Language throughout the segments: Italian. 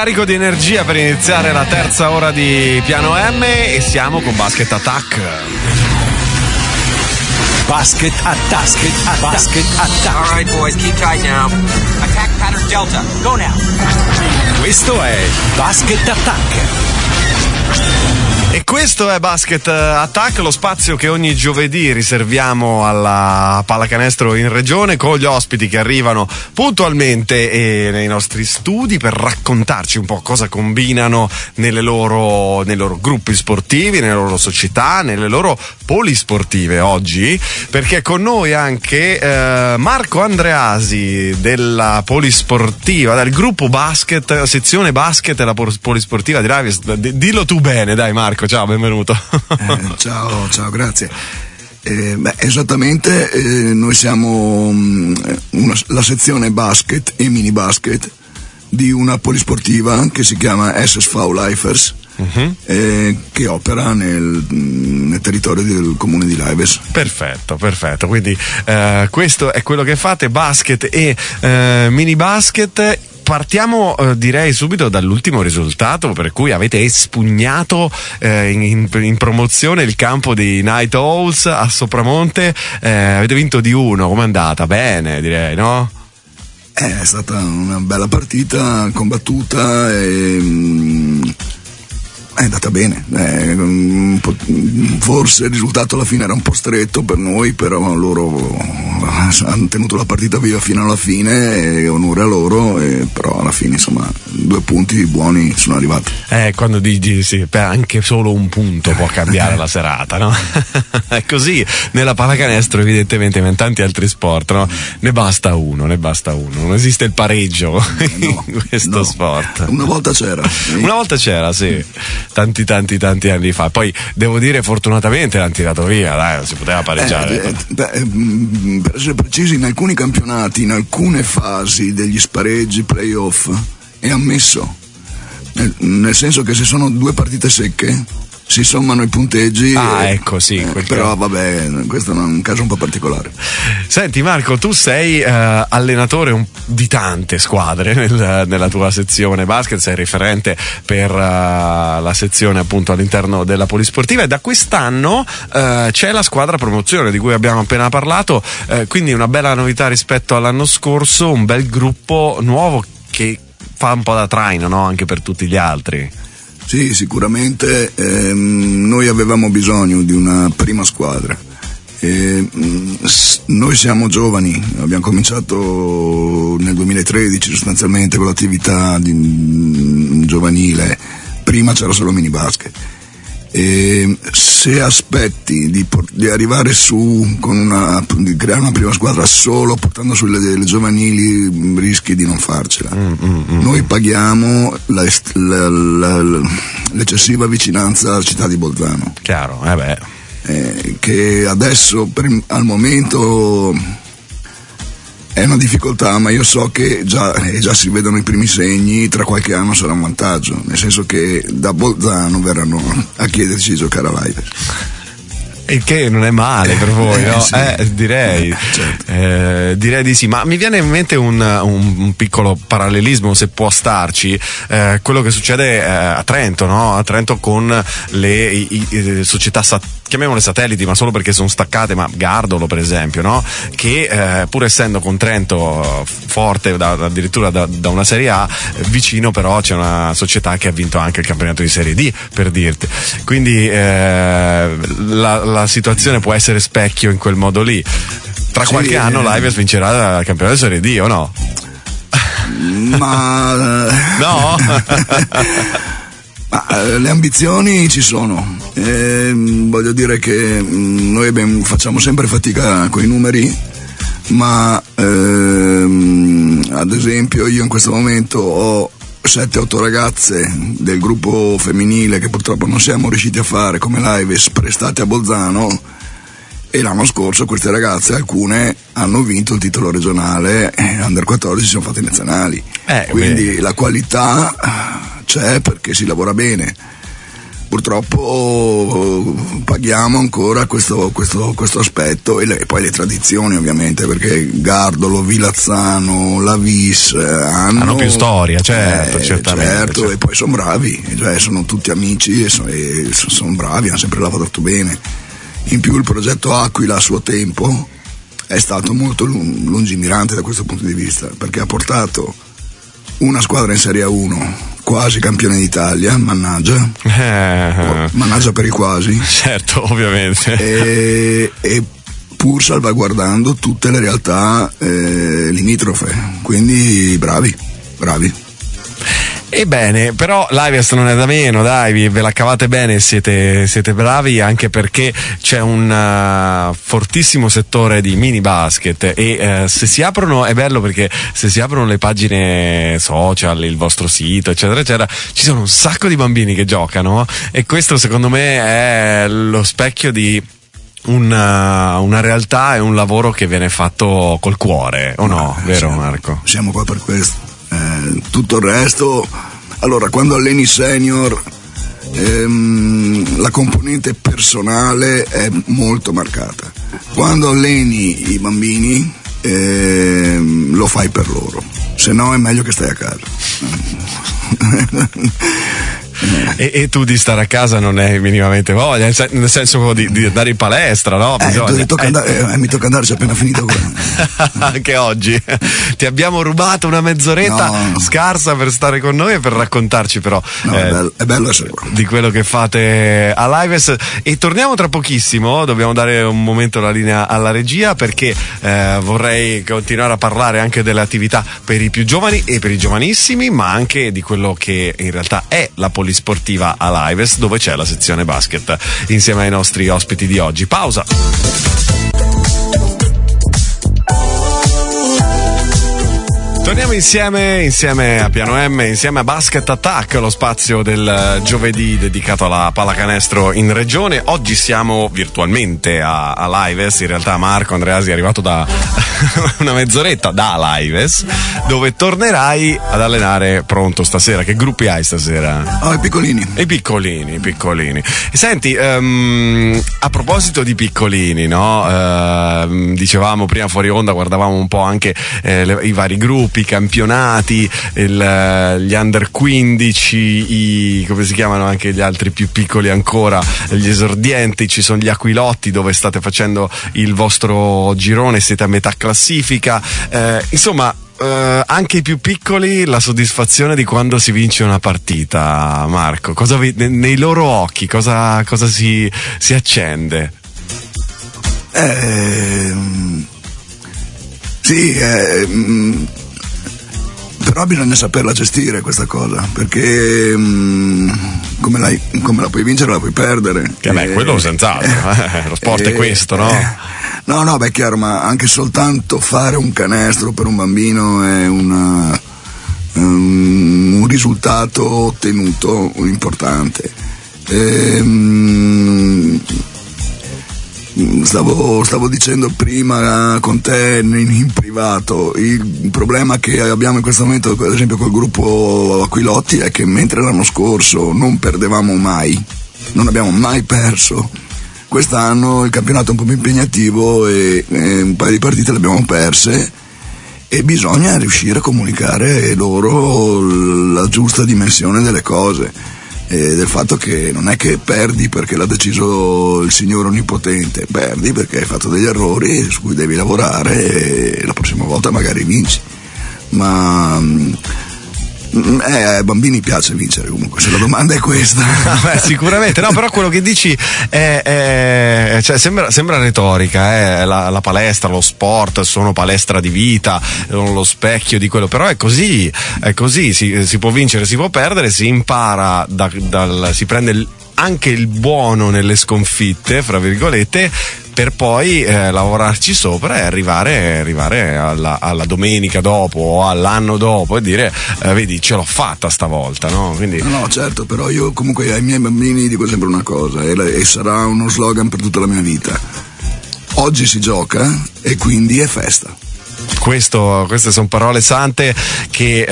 carico di energia per iniziare la terza ora di Piano M e siamo con Basket Attack. Basket Attack. Basket Attack. All right, boys, keep tight now. Attack pattern Delta. Go now. Questo è Basket Attack. E questo è Basket Attack, lo spazio che ogni giovedì riserviamo alla pallacanestro in regione, con gli ospiti che arrivano puntualmente nei nostri studi per raccontarci un po' cosa combinano nei loro gruppi sportivi, nelle loro società, nelle loro polisportive oggi, perché con noi anche Marco Andreasi della polisportiva, del gruppo basket, sezione basket della polisportiva di Lives. Dillo tu bene, dai Marco. Ciao, benvenuto. Ciao, grazie. Esattamente, noi siamo la sezione basket e mini basket di una polisportiva che si chiama SSV Lifers, che opera nel territorio del comune di Lives. Perfetto. Quindi questo è quello che fate, basket e mini basket. Partiamo direi subito dall'ultimo risultato, per cui avete espugnato in promozione il campo di Night Owls a Sopramonte, avete vinto di 1, com'è andata? Bene, direi, no? È stata una bella partita, combattuta e è andata bene. Forse il risultato alla fine era un po' stretto per noi, però loro hanno tenuto la partita viva fino alla fine e onore a loro, però alla fine insomma 2 punti buoni sono arrivati. Quando dici sì, anche solo un punto può cambiare la serata, no? È così nella pallacanestro, evidentemente, ma in tanti altri sport, no? Ne basta uno, non esiste il pareggio in questo sport. Una volta c'era, sì. Tanti anni fa. Poi devo dire, fortunatamente l'hanno tirato via, dai, non si poteva pareggiare. Per essere precisi, in alcuni campionati, in alcune fasi degli spareggi playoff è ammesso, nel senso che se sono 2 partite secche si sommano i punteggi. Ecco, sì. Però vabbè, questo è un caso un po' particolare. Senti Marco, tu sei allenatore di tante squadre nella tua sezione basket, sei referente per la sezione appunto all'interno della polisportiva, e da quest'anno c'è la squadra promozione di cui abbiamo appena parlato, quindi una bella novità rispetto all'anno scorso, un bel gruppo nuovo che fa un po' da traino, no? Anche per tutti gli altri. Sì, sicuramente noi avevamo bisogno di una prima squadra. Noi siamo giovani, abbiamo cominciato nel 2013 sostanzialmente con l'attività giovanile, prima c'era solo mini basket. Se aspetti di arrivare su di creare una prima squadra solo portando sulle giovanili, rischi di non farcela. Noi paghiamo l'eccessiva vicinanza alla città di Bolzano. Chiaro, che adesso al momento è una difficoltà, ma io so che già si vedono i primi segni, tra qualche anno sarà un vantaggio, nel senso che da Bolzano verranno a chiederci di giocare a Live. Il che non è male per voi, no? Sì. Direi. Certo. Direi di sì, ma mi viene in mente un piccolo parallelismo, se può starci, quello che succede a Trento, no? A Trento con le società chiamiamole satelliti, ma solo perché sono staccate, ma Gardolo per esempio, no? Che pur essendo con Trento forte addirittura da una Serie A, vicino però c'è una società che ha vinto anche il campionato di Serie D, per dirti. Quindi la situazione può essere specchio in quel modo lì. Tra qualche anno Lives vincerà il campionato di Serie D, o no? Ma no? Le ambizioni ci sono, voglio dire che noi facciamo sempre fatica con i numeri, ma ad esempio io in questo momento ho 7-8 ragazze del gruppo femminile che purtroppo non siamo riusciti a fare come Lives prestate a Bolzano, e l'anno scorso queste ragazze, alcune, hanno vinto il titolo regionale, Under 14 sono fatte nazionali, quindi la qualità c'è perché si lavora bene. purtroppo paghiamo ancora questo aspetto e poi le tradizioni, ovviamente, perché Gardolo, Vilazzano, la Vis hanno più storia, certamente. Certo, e poi sono bravi, cioè sono tutti amici e sono bravi, hanno sempre lavorato bene. In più il progetto Aquila a suo tempo è stato molto lungimirante da questo punto di vista, perché ha portato una squadra in Serie A1, quasi campione d'Italia, mannaggia per i quasi, certo, ovviamente, e pur salvaguardando tutte le realtà limitrofe, quindi bravi. Ebbene, però l'Aivest non è da meno, dai, ve la cavate bene, siete bravi, anche perché c'è un fortissimo settore di mini basket e se si aprono, è bello perché se si aprono le pagine social, il vostro sito, eccetera eccetera, ci sono un sacco di bambini che giocano e questo secondo me è lo specchio di una realtà e un lavoro che viene fatto col cuore, o no? Vero, Marco? Siamo qua per questo. Tutto il resto, allora, quando alleni senior la componente personale è molto marcata. Quando alleni i bambini lo fai per loro, se no è meglio che stai a casa. E tu di stare a casa non hai minimamente voglia, nel senso di andare in palestra, no? Mi tocca andarci appena finito. Anche oggi ti abbiamo rubato una mezz'oretta scarsa per stare con noi e per raccontarci però è bello essere qua, di quello che fate all'Aivest. E torniamo tra pochissimo, dobbiamo dare un momento la linea alla regia perché vorrei continuare a parlare anche delle attività per i più giovani e per i giovanissimi, ma anche di quello che in realtà è la polisportiva all'Aivest, dove c'è la sezione basket insieme ai nostri ospiti di oggi. Pausa. Torniamo insieme a Piano M, insieme a Basket Attack, lo spazio del giovedì dedicato alla pallacanestro in regione. Oggi siamo virtualmente all'Aivest, in realtà Marco Andreasi è arrivato da una mezz'oretta da all'Aivest, dove tornerai ad allenare pronto stasera. Che gruppi hai stasera? I piccolini. I piccolini. E senti, a proposito di piccolini, no? Dicevamo prima fuori onda, guardavamo un po' anche i vari gruppi, i campionati, gli under 15, come si chiamano anche gli altri più piccoli ancora, gli esordienti, ci sono gli Aquilotti dove state facendo il vostro girone, siete a metà classifica, insomma anche i più piccoli, la soddisfazione di quando si vince una partita. Marco, nei loro occhi cosa si accende? Però bisogna saperla gestire questa cosa, perché come la puoi vincere la puoi perdere. Quello senz'altro, lo sport è questo, no? No, è chiaro, ma anche soltanto fare un canestro per un bambino è un risultato ottenuto importante. Stavo dicendo prima con te in privato, il problema che abbiamo in questo momento, ad esempio col gruppo Aquilotti, è che mentre l'anno scorso non perdevamo mai, non abbiamo mai perso, quest'anno il campionato è un po' più impegnativo e un paio di partite le abbiamo perse e bisogna riuscire a comunicare loro la giusta dimensione delle cose. Del fatto che non è che perdi perché l'ha deciso il Signore Onnipotente, perdi perché hai fatto degli errori su cui devi lavorare e la prossima volta magari vinci. Ma ai bambini piace vincere comunque, se la domanda è questa. Sicuramente, no, però quello che dici cioè, sembra retorica, la palestra, lo sport sono palestra di vita, lo specchio di quello, però è così, si può vincere, si può perdere, si impara si prende anche il buono nelle sconfitte, fra virgolette, per poi lavorarci sopra e arrivare alla domenica dopo o all'anno dopo e dire vedi, ce l'ho fatta stavolta, no? Quindi... No, certo, però io comunque ai miei bambini dico sempre una cosa e sarà uno slogan per tutta la mia vita: oggi si gioca e quindi è festa. Queste sono parole sante che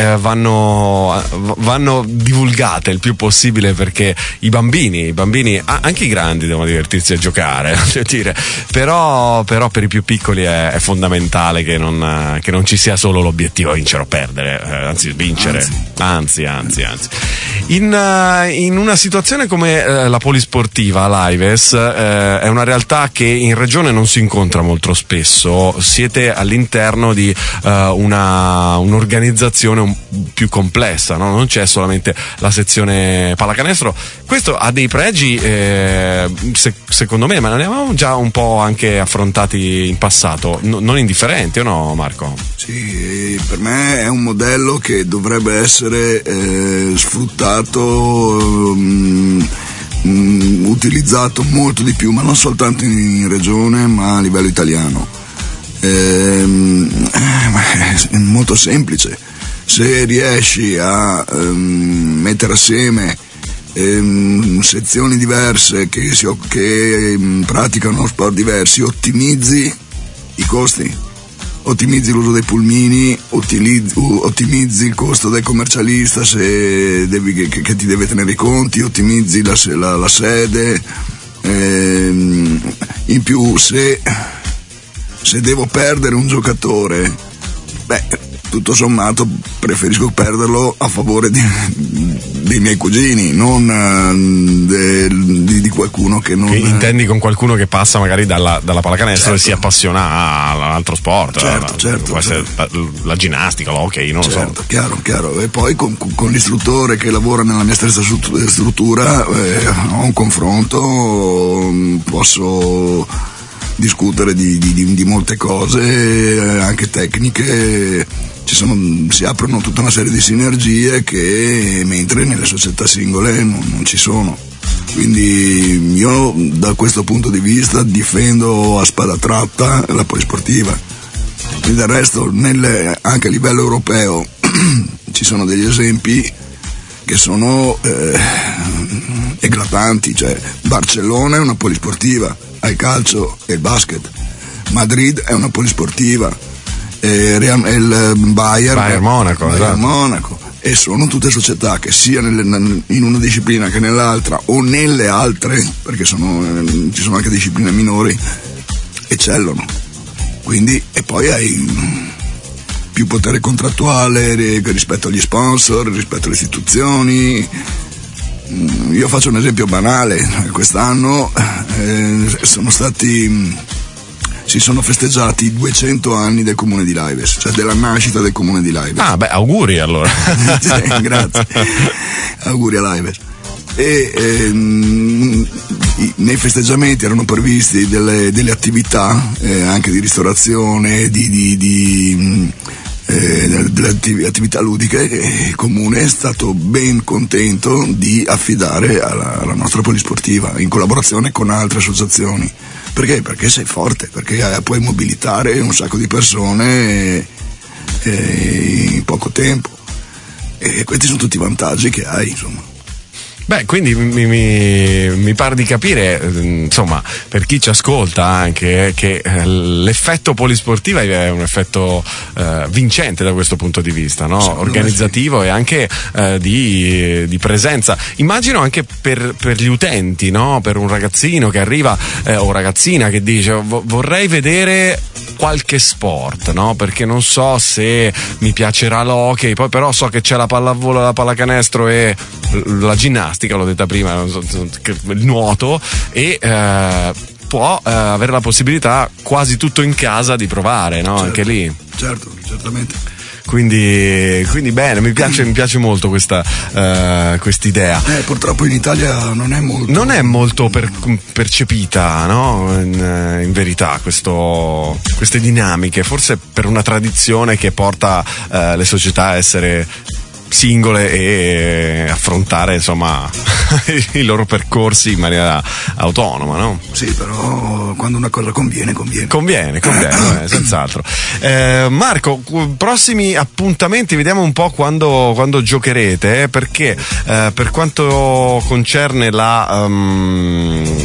vanno divulgate il più possibile, perché i bambini, anche i grandi devono divertirsi a giocare, dire. Però per i più piccoli è fondamentale che non ci sia solo l'obiettivo vincere o perdere, anzi vincere, anzi. In una situazione come la polisportiva, l'Aives è una realtà che in regione non si incontra molto spesso. Siete all'interno di un'organizzazione più complessa, no? Non c'è solamente la sezione pallacanestro. Questo ha dei pregi, secondo me, ma ne avevamo già un po' anche affrontati in passato, non indifferenti, o no, Marco? Sì, per me è un modello che dovrebbe essere sfruttato, utilizzato molto di più, ma non soltanto in regione, ma a livello italiano. È molto semplice. Se riesci a mettere assieme sezioni diverse che praticano sport diversi, ottimizzi i costi, ottimizzi l'uso dei pulmini, ottimizzi il costo del commercialista che ti deve tenere i conti, ottimizzi la sede, in più se devo perdere un giocatore, tutto sommato preferisco perderlo a favore dei miei cugini, non di qualcuno che non... Che intendi con qualcuno che passa magari dalla pallacanestro, certo, e si appassiona all'altro sport, certo, può essere la ginnastica, l'hockey, non lo so. Chiaro. E poi con l'istruttore che lavora nella mia stessa struttura ho un confronto, posso discutere di molte cose, anche tecniche. Si aprono tutta una serie di sinergie che mentre nelle società singole non ci sono. Quindi io da questo punto di vista difendo a spada tratta la polisportiva. E del resto anche a livello europeo ci sono degli esempi che sono eclatanti, cioè Barcellona è una polisportiva, ha il calcio e il basket, Madrid è una polisportiva, il Bayern Monaco, e sono tutte società che sia in una disciplina che nell'altra o nelle altre, perché ci sono anche discipline minori, eccellono. Quindi, e poi hai più potere contrattuale rispetto agli sponsor, rispetto alle istituzioni. Io faccio un esempio banale: quest'anno si sono festeggiati i 200 anni del comune di Laives, cioè della nascita del comune di Laives. Auguri allora. Sì, grazie, auguri a Laives. E nei festeggiamenti erano previsti delle attività anche di ristorazione, delle attività ludiche, e il comune è stato ben contento di affidare alla nostra polisportiva in collaborazione con altre associazioni. Perché? Perché sei forte, perché puoi mobilitare un sacco di persone in poco tempo, e questi sono tutti i vantaggi che hai, insomma. Quindi mi pare di capire, insomma, per chi ci ascolta anche, che l'effetto polisportiva è un effetto vincente da questo punto di vista, no? Organizzativo, sì. E anche di presenza. Immagino anche per gli utenti, no? Per un ragazzino che arriva o ragazzina che dice vorrei vedere qualche sport, no? Perché non so se mi piacerà l'hockey, poi però so che c'è la pallavolo, la pallacanestro e la ginnastica, l'ho detta prima, il nuoto, e può avere la possibilità quasi tutto in casa di provare, no? Certo, anche lì. Certo, certamente. Quindi bene, mi piace molto quest'idea. Purtroppo in Italia non è molto percepita, no? In verità queste dinamiche, forse per una tradizione che porta le società a essere singole e affrontare, insomma, i loro percorsi in maniera autonoma, no? Sì, però quando una cosa conviene senz'altro. Marco, prossimi appuntamenti, vediamo un po' quando giocherete, perché per quanto concerne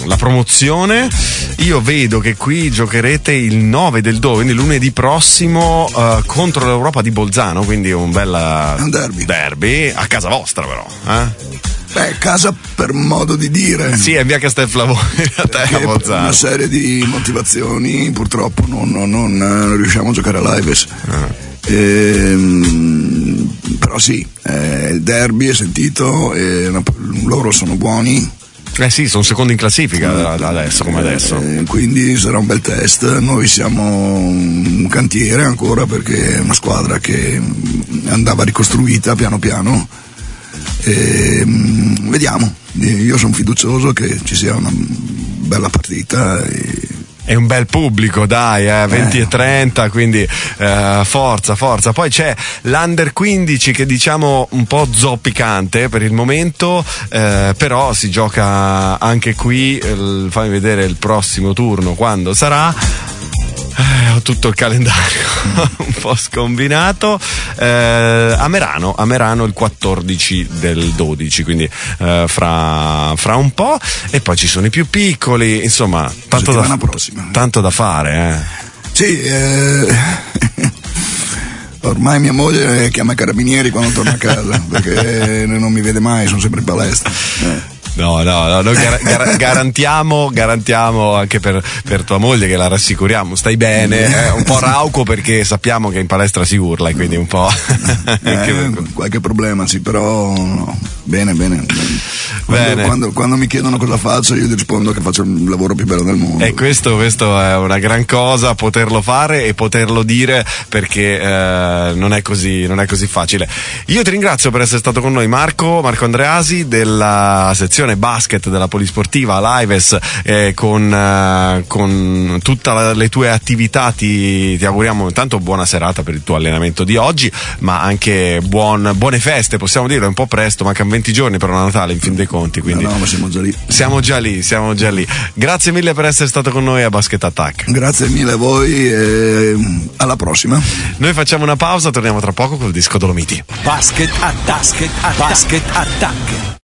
la promozione. Io vedo che qui giocherete il 9 del 2, quindi lunedì prossimo, contro l'Europa di Bolzano, quindi un bel derby a casa vostra però, casa per modo di dire. Sì, è in via Castelflavore a Bolzano. Per una serie di motivazioni purtroppo non riusciamo a giocare a Lives. Però sì, il derby è sentito, loro sono buoni. Sì, sono secondi in classifica adesso come adesso. Quindi sarà un bel test. Noi siamo un cantiere ancora, perché è una squadra che andava ricostruita piano piano. Vediamo, io sono fiducioso che ci sia una bella partita. È un bel pubblico, dai, 20 e 30, quindi forza. Poi c'è l'Under 15 che diciamo un po' zoppicante per il momento, però si gioca anche qui, fammi vedere il prossimo turno quando sarà. Ho tutto il calendario un po' scombinato. A Merano il 14 del 12, quindi fra un po', e poi ci sono i più piccoli, insomma tanto da fare. Sì, ormai mia moglie chiama i carabinieri quando torno a casa perché non mi vede mai, sono sempre in palestra. No, noi garantiamo anche per tua moglie, che la rassicuriamo, stai bene, un po' rauco perché sappiamo che in palestra si urla e quindi un po' qualche problema sì, però no. Bene. Quando mi chiedono cosa faccio, io rispondo che faccio il lavoro più bello del mondo. E questo è una gran cosa, poterlo fare e poterlo dire, perché non è così facile. Io ti ringrazio per essere stato con noi, Marco Andreasi, della sezione basket della Polisportiva Lives, con tutte le tue attività ti auguriamo intanto buona serata per il tuo allenamento di oggi, ma anche buone feste, possiamo dirlo, è un po' presto, mancano 20 giorni per Natale in fin dei conti, quindi ma siamo già lì. Siamo già lì. Grazie mille per essere stato con noi a Basket Attack. Grazie mille a voi e alla prossima. Noi facciamo una pausa, torniamo tra poco col disco Dolomiti. Basket Attack.